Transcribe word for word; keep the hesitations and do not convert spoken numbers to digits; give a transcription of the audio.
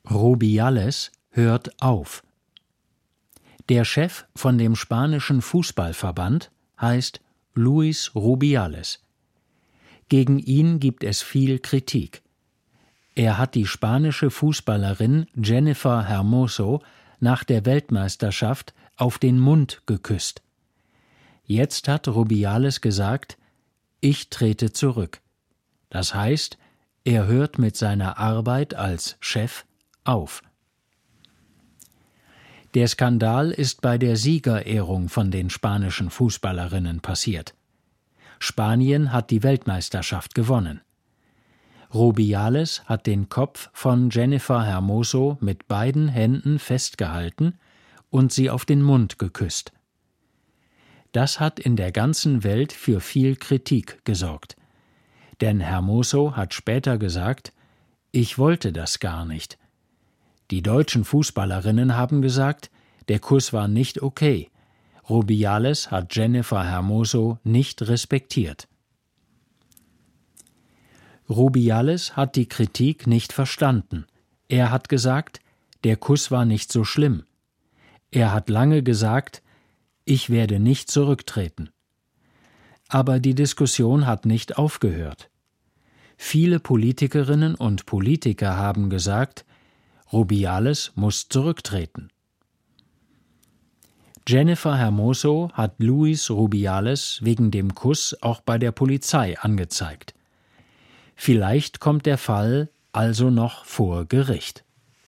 Rubiales hört auf. Der Chef von dem spanischen Fußballverband heißt Luis Rubiales. Gegen ihn gibt es viel Kritik. Er hat die spanische Fußballerin Jennifer Hermoso nach der Weltmeisterschaft auf den Mund geküsst. Jetzt hat Rubiales gesagt, ich trete zurück. Das heißt, er hört mit seiner Arbeit als Chef auf. Der Skandal ist bei der Siegerehrung von den spanischen Fußballerinnen passiert. Spanien hat die Weltmeisterschaft gewonnen. Rubiales hat den Kopf von Jennifer Hermoso mit beiden Händen festgehalten und sie auf den Mund geküsst. Das hat in der ganzen Welt für viel Kritik gesorgt. Denn Hermoso hat später gesagt, ich wollte das gar nicht. Die deutschen Fußballerinnen haben gesagt, der Kuss war nicht okay. Rubiales hat Jennifer Hermoso nicht respektiert. Rubiales hat die Kritik nicht verstanden. Er hat gesagt, der Kuss war nicht so schlimm. Er hat lange gesagt, ich werde nicht zurücktreten. Aber die Diskussion hat nicht aufgehört. Viele Politikerinnen und Politiker haben gesagt, Rubiales muss zurücktreten. Jennifer Hermoso hat Luis Rubiales wegen dem Kuss auch bei der Polizei angezeigt. Vielleicht kommt der Fall also noch vor Gericht.